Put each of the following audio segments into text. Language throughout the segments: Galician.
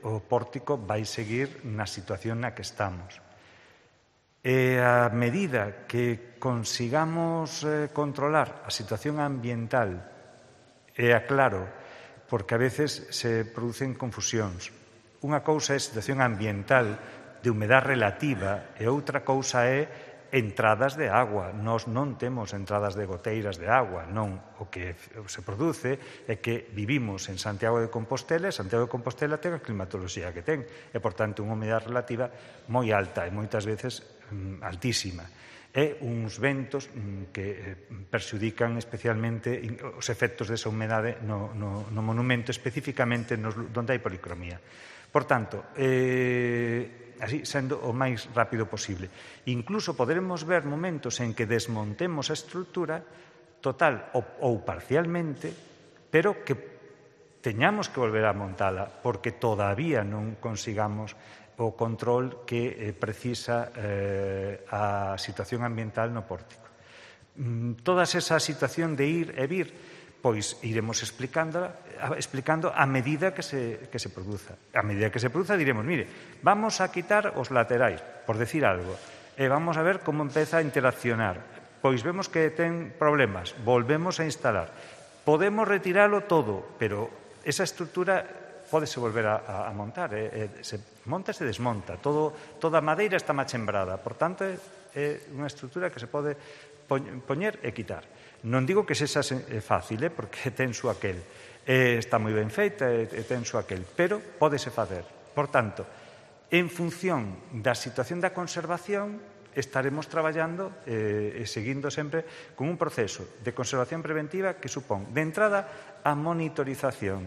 o pórtico vai seguir na situación na que estamos. E a medida que consigamos controlar a situación ambiental, e aclaro, porque a veces se producen confusións. Unha cousa é situación ambiental de humedade relativa e outra cousa é entradas de agua. Nós non temos entradas de goteiras de agua, non. O que se produce é que vivimos en Santiago de Compostela e Santiago de Compostela ten a climatoloxía que ten e, por tanto, unha humedade relativa moi alta e moitas veces altísima. E uns ventos que perxudican especialmente os efectos desa humedade no monumento, especificamente onde hai policromía. Por tanto, así sendo o máis rápido posible. Incluso poderemos ver momentos en que desmontemos a estrutura total ou parcialmente, pero que teñamos que volver a montala porque todavía non consigamos o control que precisa a situación ambiental no pórtico. Toda esa situación de ir e vir, pois iremos explicando a medida que se produza. A medida que se produza diremos, mire, vamos a quitar os laterais, por decir algo, e vamos a ver como empeza a interaccionar. Pois vemos que ten problemas, volvemos a instalar. Podemos retiralo todo, pero esa estrutura pódese volver a montar. Se monta e se desmonta. Toda a madeira está machembrada. Por tanto, é unha estrutura que se pode poñer e quitar. Non digo que sexa fácil, porque ten su aquel. Está moi ben feita e ten su aquel, pero pódese facer. Por tanto, en función da situación da conservación, estaremos traballando e seguindo sempre con un proceso de conservación preventiva que supón, de entrada, a monitorización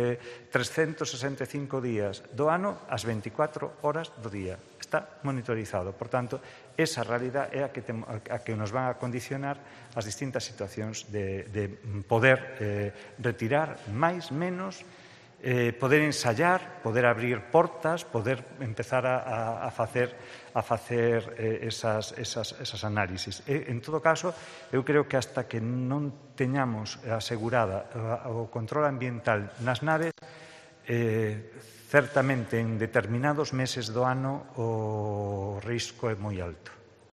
365 días do ano ás 24 horas do día. Está monitorizado. Por tanto, esa realidade é a que nos van a condicionar as distintas situacións de poder retirar máis, menos, poder ensayar, poder abrir portas, poder empezar a facer esas análisis. En todo caso, eu creo que hasta que non teñamos asegurada o control ambiental nas naves, certamente en determinados meses do ano o risco é moi alto.